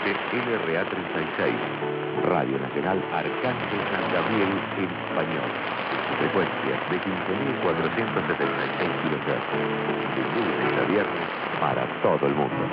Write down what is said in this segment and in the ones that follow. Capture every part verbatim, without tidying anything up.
siete L R A treinta y seis, Radio Nacional Arcángel San Gabriel en español. Frecuencia de quince mil cuatrocientos setenta y seis kilohertz. De lunes a viernes para todo el mundo.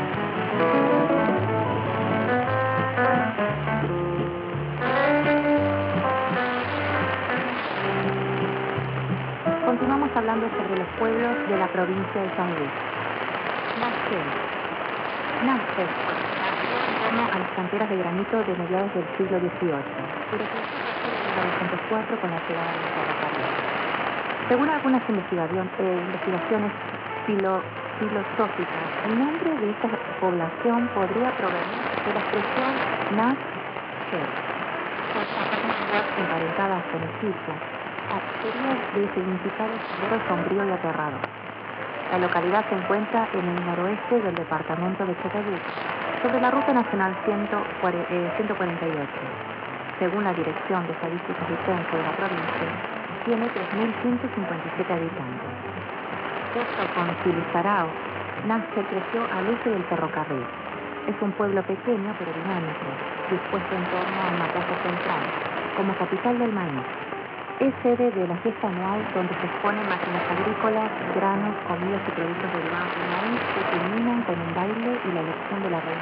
Continuamos hablando sobre los pueblos de la provincia de San Luis. Nastel. Nastel nació en torno a las canteras de granito de mediados del siglo dieciocho, pero creció en mil novecientos cuatro con la llegada del ferrocarril. Según algunas investigación, eh, investigaciones filo, filosóficas, el nombre de esta población podría provenir de la expresión Nastel, lenguas emparentadas con Egipto, adquiridas de significado severo, sombrío y aterrador. La localidad se encuentra en el noroeste del departamento de Chacabuco, sobre la ruta nacional ciento cuarenta y ocho. Según la Dirección de Estadísticas y Censo de la provincia, tiene tres mil ciento cincuenta y siete habitantes. Junto con Filizarao, Nastel creció al este del ferrocarril. Es un pueblo pequeño pero dinámico, dispuesto en torno a una plaza central, como capital del maíz. Es sede de la fiesta anual donde se exponen máquinas agrícolas, granos, comidas y productos derivados del maíz que culminan con un baile y la elección de la reina.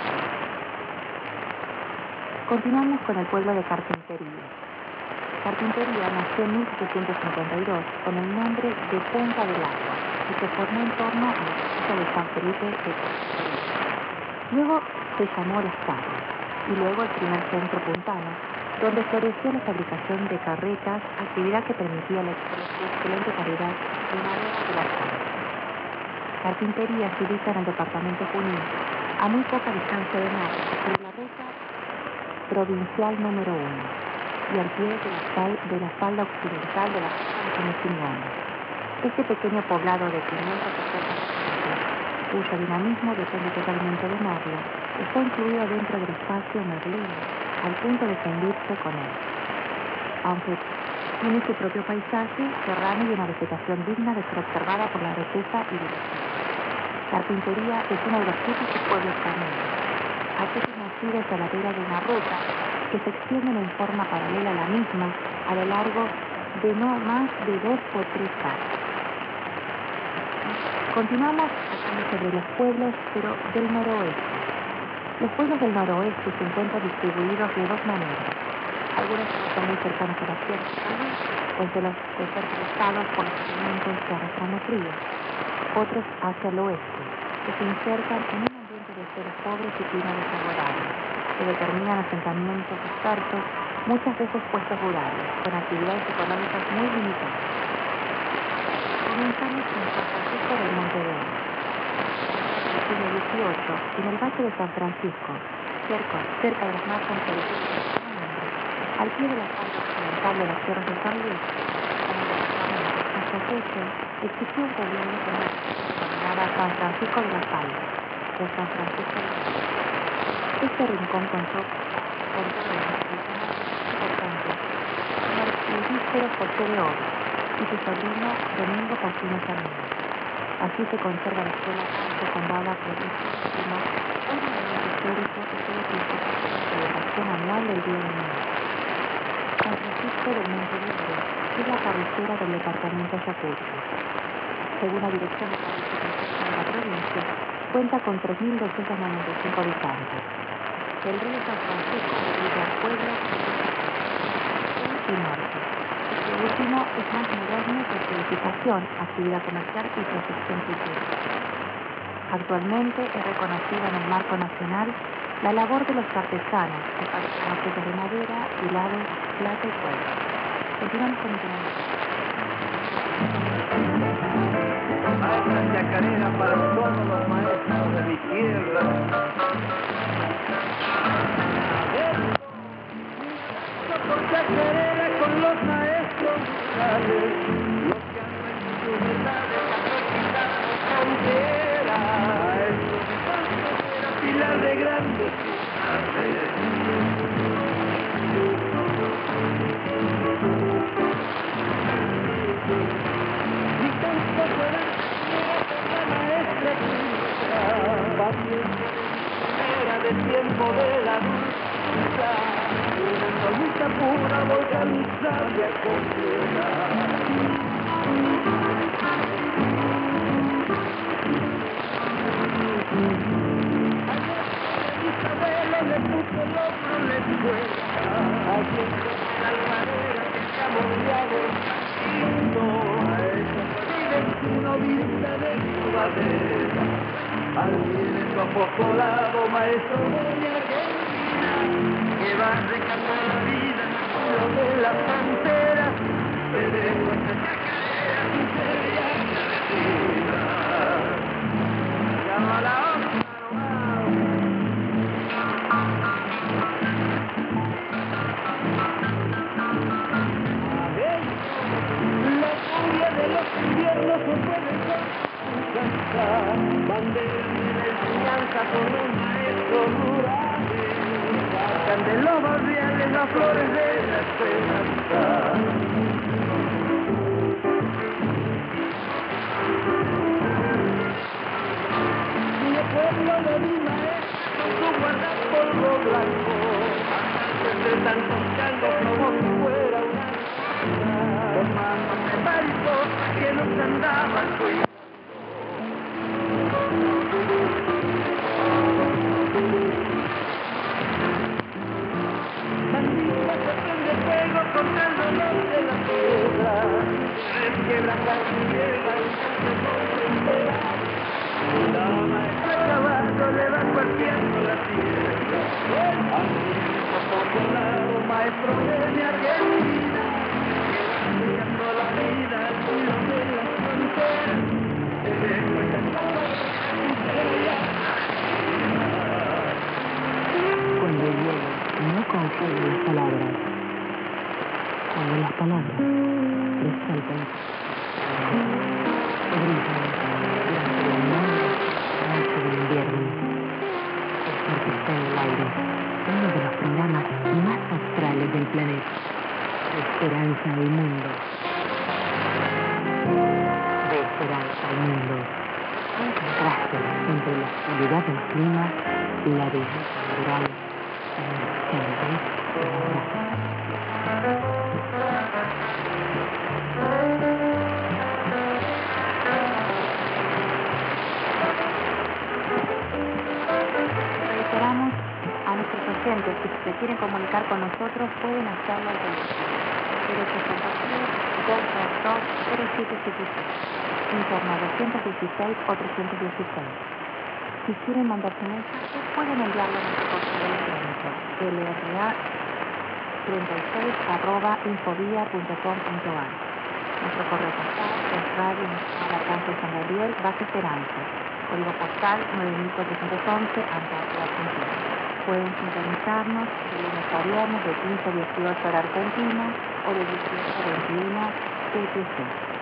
Continuamos con el pueblo de Carpintería. Carpintería nació en mil setecientos cincuenta y dos con el nombre de Punta del Agua y se formó en torno a la iglesia de San Felipe de Carpintería. Luego se llamó Las Casas y luego el primer centro puntano, donde floreció la fabricación de carretas, actividad que permitía la excelente calidad de madera de las casas. Carpintería se ubica en el departamento Junín, a muy poca distancia de Nava, sobre la ruta provincial número uno, y al pie de la, fal, de la falda occidental de la costa de Conocimiento. Este pequeño poblado de quinientas personas, cuyo dinamismo depende totalmente de Merlo, está incluido dentro del espacio merlino, al punto de fundirse con él. Aunque tiene su propio paisaje serrano y una vegetación digna de ser observada por la belleza y diversidad. Carpintería es uno de los típicos pueblos caneros, aquellos nacidos a la vera de una ruta que se extienden en forma paralela a la misma a lo largo de no más de dos o tres años. Continuamos hablando sobre los pueblos, pero del noroeste. Los pueblos del noroeste se encuentran distribuidos de dos maneras. Algunos están muy cercanos a la tierra, pues de los de ser cruzados por los sedimentos que arrastran los ríos. Otros hacia el oeste, que se insertan en un ambiente de suelos pobres y clima desfavorable, que determinan asentamientos dispersos, muchas veces puestos rurales, con actividades económicas muy limitadas. Comenzamos en San Francisco del Monte de Oro. siglo dieciocho, en el Valle de San Francisco, cerca, cerca de las marcas del al pie de la falda occidental de las tierras de San Luis, en el departamento de Chacabuco, existió un poblado con una denominada San Francisco de las Faldas, o San Francisco de las Faldas. Este rincón contó con todo el importante, el víspero José de Oro y su sobrino Domingo Casino Sarmiento. Así se conserva la escuela fundada por el último, un monumento histórico y todo tipo de celebración anual del Día del Niño. San Francisco del Monte de Oro es la cabecera del departamento Ayacucho. Según la Dirección de Estadísticas de la provincia, cuenta con tres mil doscientos noventa y cinco habitantes. El río San Francisco divide al pueblo sur y norte. Este último es más moderno por su edificación, actividad comercial y proyección turística. Actualmente es reconocida en el marco nacional la labor de los artesanos que fabrican objetos de madera, hilados, plata y cuero. Continuamos con el programa. Maestra chacarera para todos los maestros de mi tierra. Por chacarera con los maestros rurales, los que han rendido verdades a conquistar frontera. Maestros de Santa Pilar de grandes ciudades. Ni tampoco eres la maestra tuya, paciencia de del tiempo de la dulzura, una solita pura volca mi sabia completa. Le puso el otro en la escuela, allí en la alfarera que se ha moldeado el camino, a esa fue mi destino, vista de sudadera, al viento apostolado, maestro de mi Argentina, que vas dejando la vida solo de la frontera, te dejo esta chacarera, miseria agradecida. Llama a la otra nomás. De los inviernos se pueden cantar, banderas de la enseñanza con los maestros rurales, sacan de los barriales las flores de la esperanza. Mi pueblo de mi maestro con su guardapolvo blanco, entre tantos changos como si fuera una con manos de mariposa que nos andaban cuidando. Maldita se prende fuego cortándonos de la piedra, resquebrajar su tierra y tanto monte imperial. La maestra caballo le va cuarteando la tierra, al viento consolado, maestro de mi Argentina. Dejando la vida al filo de las fronteras, te dejo esta miseria. Cuando el hielo no congela las palabras, cuando las palabras les faltan, brillan durante la nueva noche del invierno. Es porque está en el aire uno de los programas más astrales del planeta. Esperanza al mundo. De esperanza al mundo. Un contraste entre la soledad del clima y la belleza natural emergente de la raza. Reiteramos a nuestros oyentes que si se quieren comunicar con nosotros pueden hacerlo al teléfono cero ochenta y tres, dos dos dos, cero siete siete seis, interno doscientos dieciséis o trescientos dieciséis. Si quieren mandarse mensajes pueden enviarlo a nuestro correo electrónico l r a treinta y seis arroba infovía punto com punto a r. Nuestro correo postal es Radio Nacional Arcángel San Gabriel, Base Esperanza, código postal nueve mil cuatrocientos once, Antártida, Argentina. Pueden sintonizarnos de lunes a viernes de quince a dieciocho hora argentina o de dieciocho a veintiuno U T C.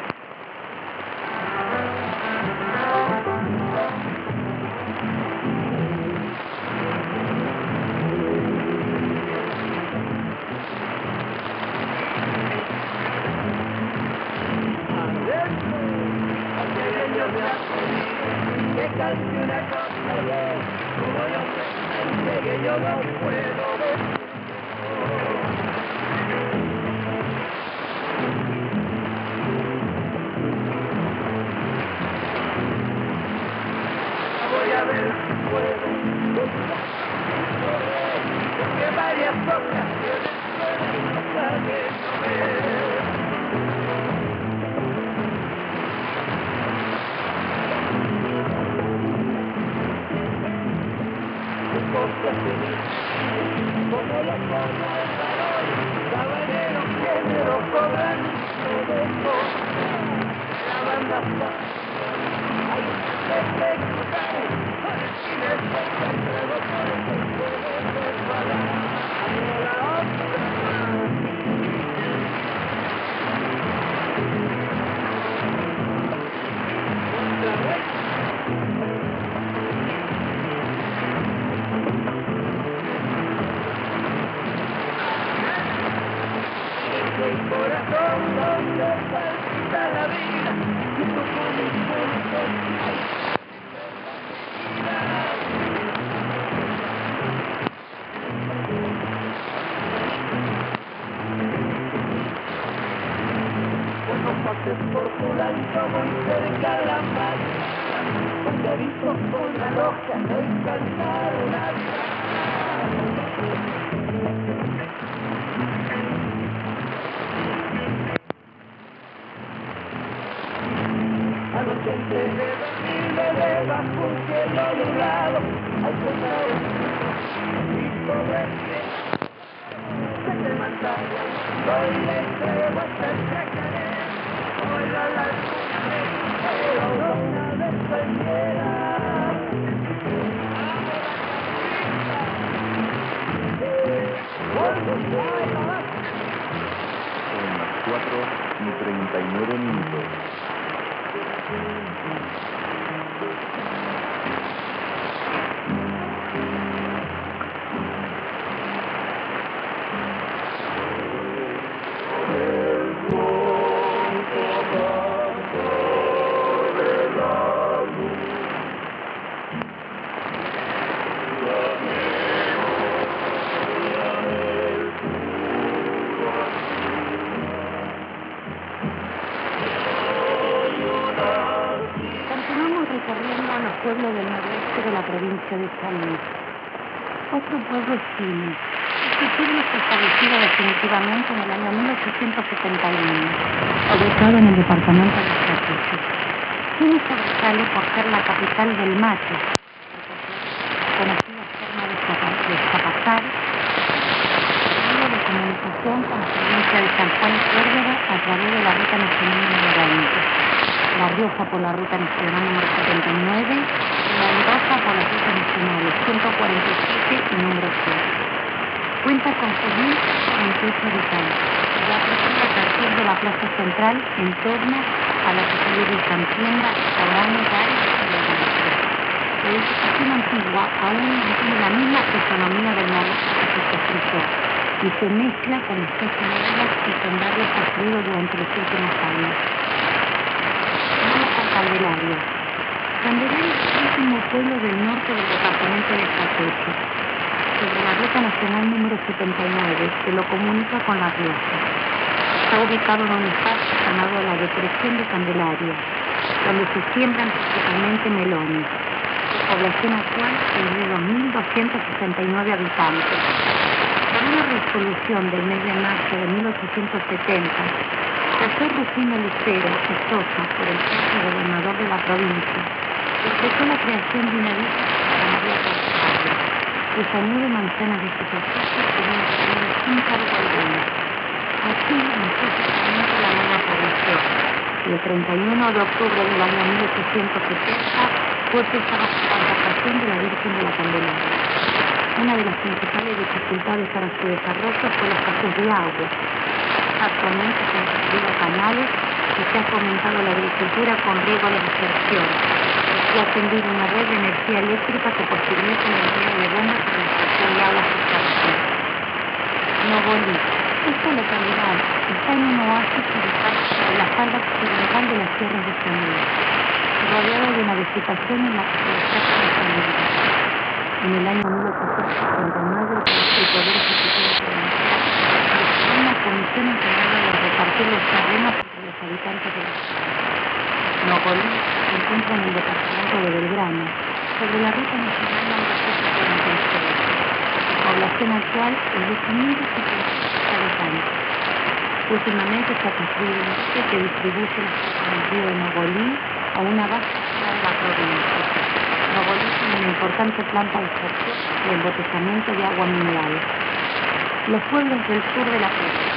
Que cante una cosa bien, como yo sé que yo no puedo ver. Voy a ver si puedo, porque varias ocasiones no sabe ver. Como lo pone el varón, caballero género cobrando de costa, la banda está, hay que ejecutar, y después se luego por el que puede resbalar, la otra otra vez. El corazón donde palpita la vida, y tú como un pulso, ay, antes de dormirme debajo un cielo nublado, al costado y sobre el cielo de Manzana, hoy le entrego hasta el yacaré, hoy la laguna me quiero una vez cualquiera. Son las cuatro y treinta y nueve minutos. Pueblo del noroeste de la provincia de San Luis. Otro pueblo es Quilmes. Este pueblo fue establecido definitivamente en el año mil ochocientos setenta y uno, ubicado en el departamento de Chaco. Quilmes sobresale por ser la capital del mate, conocida forma de Zapazar, medio de comunicación con la provincia de San Juan y Córdoba a través de la ruta nacional número veinte. La Rioja por la ruta nacional número setenta y nueve, y Mendoza por las rutas nacionales ciento cuarenta y siete y número siete. Cuenta con seis mil veintiocho habitantes. Ya preside a partir de la plaza central en torno a la que se ubican tiendas, restaurantes, bares y restaurantes. La edificación antigua aún mantiene la misma fisonomía del momento que se construyó y se mezcla con las casas nuevas y con barrios construidos durante los últimos años. Candelaria. Candelaria es el último pueblo del norte del departamento de Chaco, sobre la ruta nacional número setenta y nueve, que lo comunica con La Rioja. Está ubicado en un espacio llamado la Depresión de Candelaria, donde se siembran principalmente melones. La población actual es de dos mil doscientos sesenta y nueve habitantes. Con una resolución del mes de marzo de mil ochocientos setenta, José Rufino Lucero y Sosa, por el propio gobernador de la provincia, empezó la creación de una villa para María Constable, cuya nueve manzanas de superficie tenían tenido sin cargo alguno. Así nació oficialmente la nueva población, y el treinta y uno de octubre del año mil ochocientos setenta fue fechada la advocación de la Virgen de la Candelaria. Una de las principales dificultades para su desarrollo fue la escasez de agua. Actualmente se han construido canales y se ha fomentado la agricultura con riego de dispersión. Se ha tendido una red de energía eléctrica que posibilita el empleo de bombas para la extracción de agua sustancial. Nogolí. Esta localidad está en un oasis ubicado en la falda occidental de las sierras de San Luis, rodeado de una vegetación en la que se destaca la salida. En el año mil ochocientos setenta y nueve, el Poder Ejecutivo Provincial designó una comisión encargada de repartir los terrenos entre los habitantes de la zona. Nogolí se encuentra en el departamento de Belgrano, sobre la ruta nacional número ciento cuarenta y seis. Su población actual es de quinientos setenta y seis habitantes. Últimamente se ha construido un dique que distribuye las aguas del río de Nogolí a una vasta zona de la provincia. Nogolí tiene una importante planta de extracción y embotellamiento de agua mineral. Los pueblos del sur de la provincia.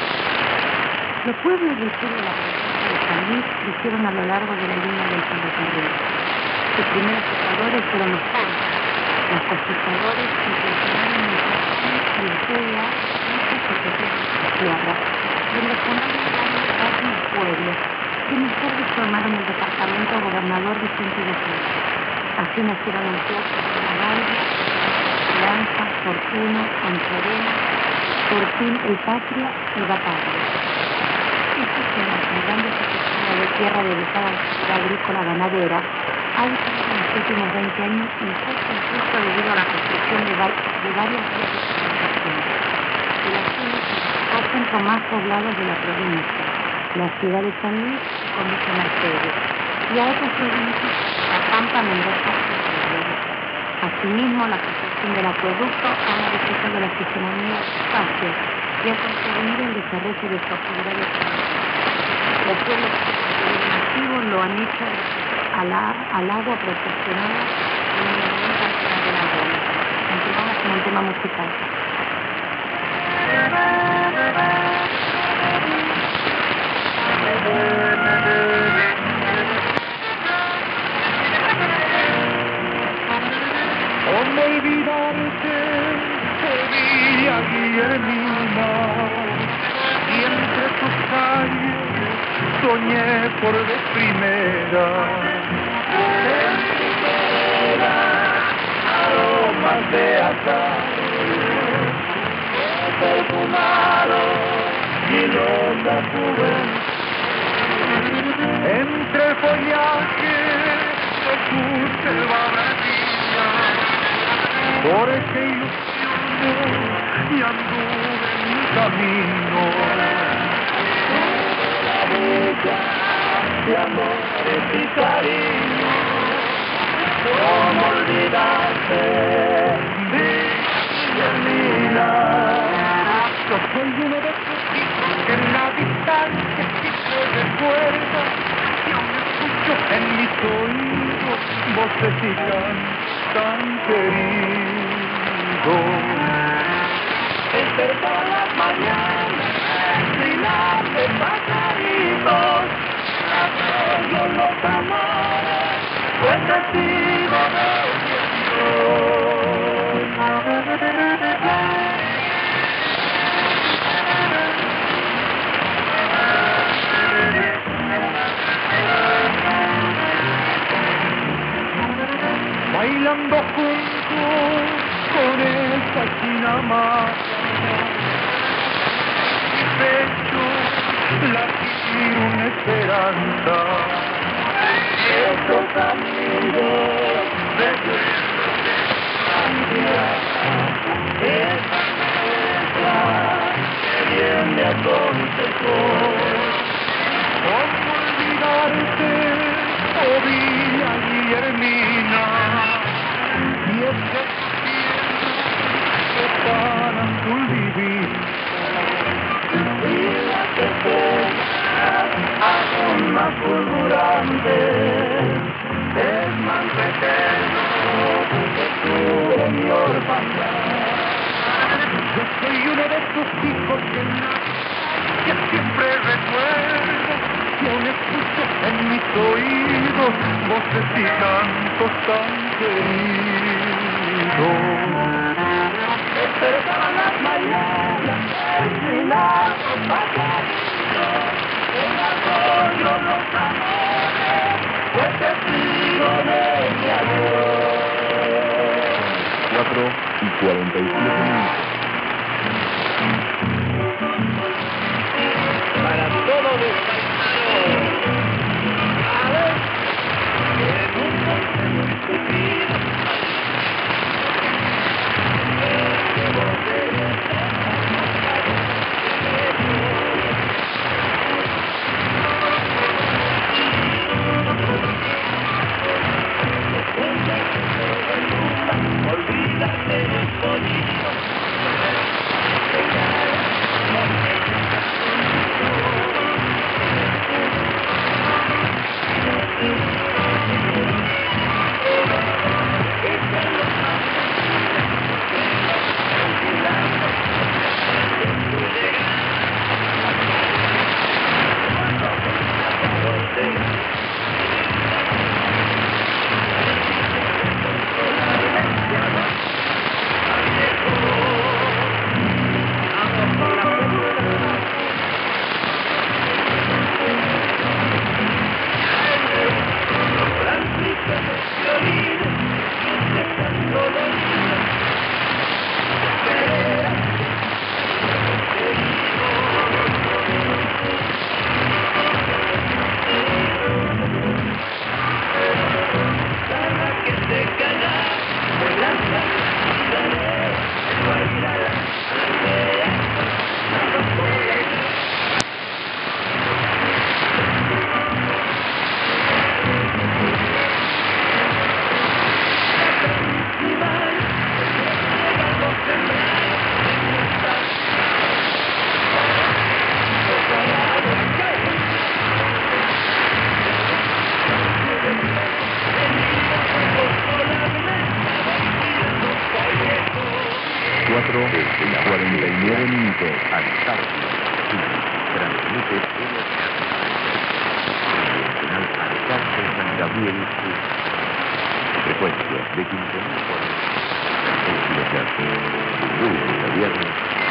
Los pueblos del sur de la provincia de San Luis crecieron a lo largo de la línea del ferrocarril. Sus primeros pobladores fueron los campos. Los cosechadores incursionaron en Chacanes y Ucea, muchas asociaciones de tierra, donde fundaron varios barrios y pueblos, que más tarde formaron el departamento gobernador Vicente de Cruz. Así nacieron en Plata, Navalia, Esperanza, Fortuna, Anchorena, Fortín, El Patria y Batalla. Estas zonas con grandes extensiones de tierra dedicada a la actividad agrícola ganadera ha vivido en los últimos veinte años un fuerte impulso debido a la construcción de, va de varias vías de comunicación. De las zonas dos centros más poblados de la provincia, la ciudad de San Luis con Villa Mercedes, y a otras provincias, La Pampa, Mendoza y Córdoba. Asimismo, la construcción del acueducto ha modificado la fisonomía del espacio y ha contribuido al desarrollo de su actividad económica. Los pueblos que se construyeron activos lo han hecho al, al agua proporcionada en una herramienta para delante de nosotros. Continuamos con el tema musical. ¿Cómo olvidarte, Sevilla Guillermina? Y entre tus calles soñé por vez primera. En primera, aromas de azar, perfumado y loca juventud. Entre el follaje de tu selva verdía, porque ilusioné y anduve en mi camino. La dicha de amores y cariño, ¿cómo olvidarte de Guillermina? Yo soy uno de esos hijos que en la distancia siempre recuerda, y aún escucho en mis oídos voces y cantos tan queridos. Despertaba las mañanas, trinar de pajaritos, arroyo los amores, fue testigo de mi adiós. Bailando juntos con esa chinamara, mi pecho latía una esperanza. Esos amigos recuerdos de infancia, esa mezcla que bien me aconsejó. ¿Cómo olvidarte, oh Villa Guillermina? Y es que tu cielo es tan azul divino, y las estrellas aún más fulgurantes, es manto eterno que cubre mi orfandad. Yo soy uno de tus hijos que nace, que siempre recuerdo, y aún escucho en mis oídos voces y cantos tan queridos. Despertaban las mañanas, terminados pajaritos, el arroyo los amores, fue testigo de mi adiós. cuatro y cuarenta y siete minutos. Para todos los paisanos, a ver, en un monte muy tupido, que vos querés olvídate del sonido cuatro y cuarenta y nueve minutos. Antártida, Chile. Transmite el Nacional Arcángel San Gabriel. Frecuencia de quince mil cuatrocientos kilohertz. De lunes a viernes.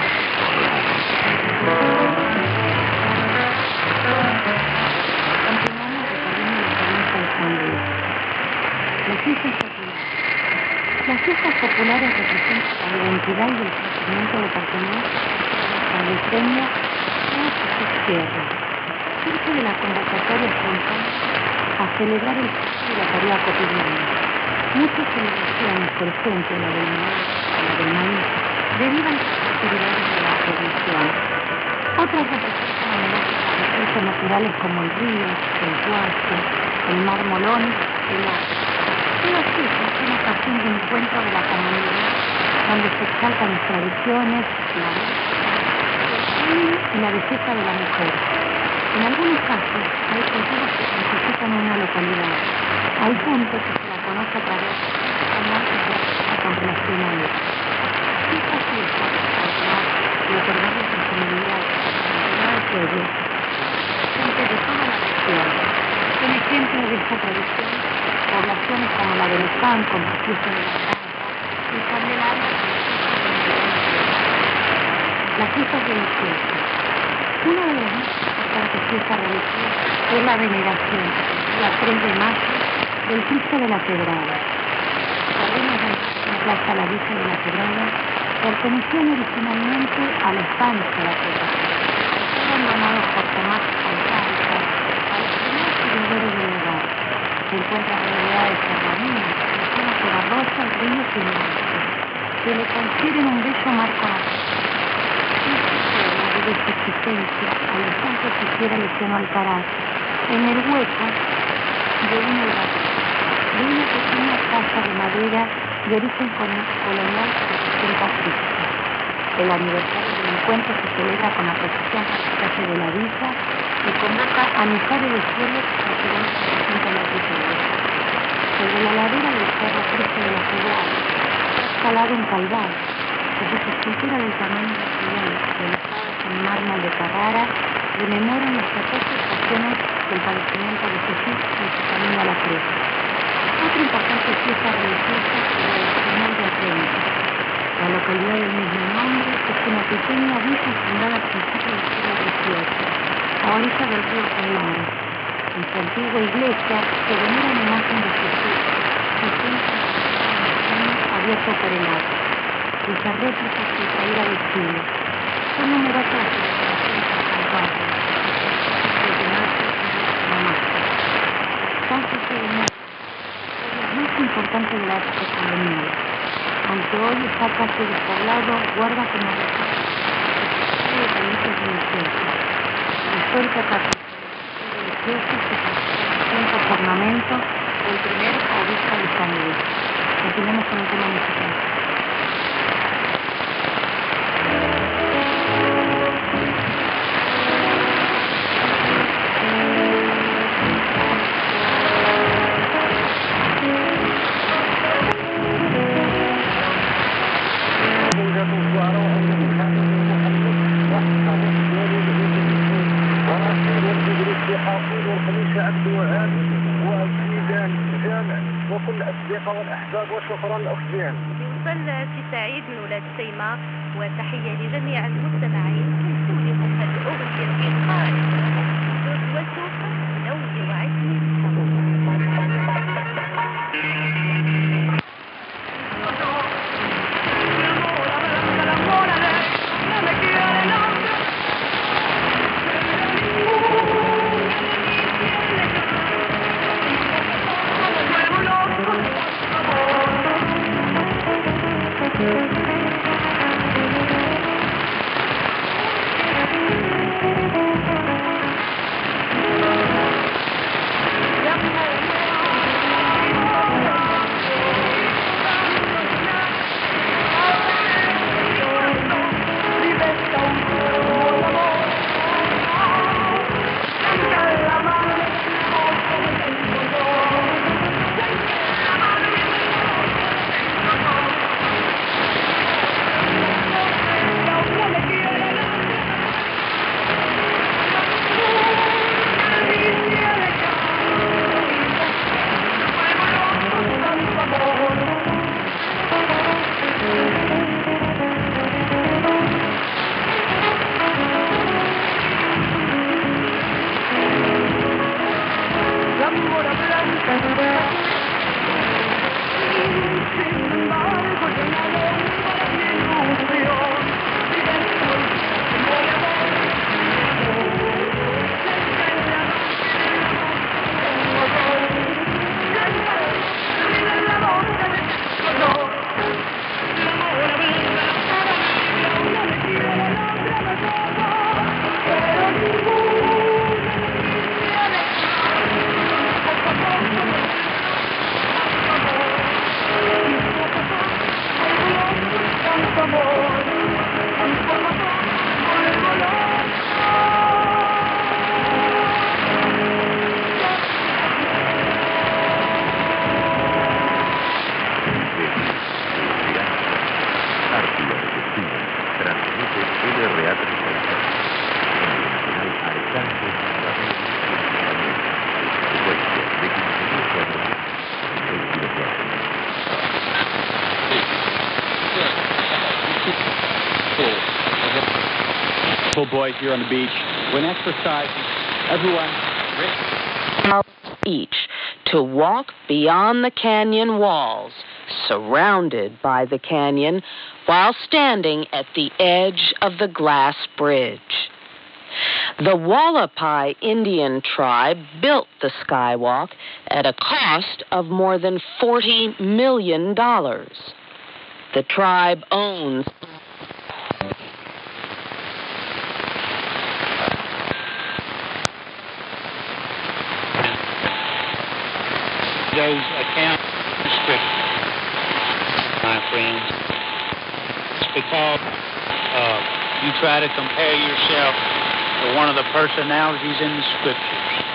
Continuamos recorriendo la provincia de San Luis. Las fiestas populares. Las fiestas populares representan la identidad y el sentimiento de pertenencia a la sanluiseña en sus tierras. Surge de la convocatoria espontánea a celebrar el gesto de la tarea cotidiana. Muchas celebraciones, por ejemplo la del maíz, la del maíz, derivan de las actividades de la religión. Otras representan homenajes a recursos naturales como el río, el huacho, el mar Molón, el agua. Todas ellas son ocasión de encuentro de la comunidad, donde se exaltan las tradiciones, la música, y la belleza de la mujer. En algunos casos hay culturas que se necesitan en una localidad, al punto que se la conoce a través de marcas de artista con relación a él. Estas fiestas, además de otorgarle personalidad al pueblo, gente de toda la región. Un ejemplo de esta tradición, poblaciones como la de Luján, con la fiesta de la Santa, y Candelaria, las fiestas religiosas. Una de las más importantes fiestas religiosas es la veneración, el tres de mayo, del Cristo de la Quebrada. Terrenos de la plaza La Villa de la Quebrada pertenecían originalmente a la estancia de la Quebrada. Fueron abandonados por Tomás Alcántara a los primeros seguidores del lugar. Se encuentra rodeada de serranías, zonas pedregosas, ríos y montes, que le confieren un bello marco natural. De su existencia, al instante existiera Luciano Alcaraz, en el hueco de un hogar, de una pequeña casa de madera de origen colonial que representa a Cristo. El aniversario del encuentro se celebra con la procesión por la calle de la Villa y convoca a millares de fieles que se ven presentes en la altitud. Sobre la ladera del cerro Cristo de la Quebrada está escalado un calvario, cuya escultura del tamaño de ciudad, en mármol de Carrara, rememoran las catorce estaciones del padecimiento de Jesús en su camino a la cruz. Otra importante fiesta religiosa es la del Señor de Atlanta. La localidad del mismo nombre es una pequeña villa fundada a principios del siglo dieciocho, a orilla del río Colmar. En su antigua iglesia se venera una imagen de Jesús, presente en un abierto por el agua, cuya réplica fue traída de Chile. Son numerosas las celebraciones santuarias, desde mayo a marzo. San José de Mayo, la más importante de la época colonial, aunque hoy está casi despoblado, guarda como recuerdo de raíces religiosas. La histórica capilla religiosa se construyó por ornamento del primer obispo de San Luis. Continuamos con el tema musical. وكل الأصدقاء والأحباب وشكرا أخوان. بوصل سعيد من ولاد سيما وتحية لجميع المستمعين ونسولهم هذه الأغنية الخالدة وسوف نوزع عزمي Pull boys here on the beach. When exercising, everyone each to walk beyond the canyon walls, surrounded by the canyon, while standing at the edge of the glass bridge. The Wallapai Indian tribe built the skywalk at a cost of more than forty million dollars. The tribe owns those account scripts, my friends. It's because uh, you try to compare yourself to one of the personalities in the scriptures.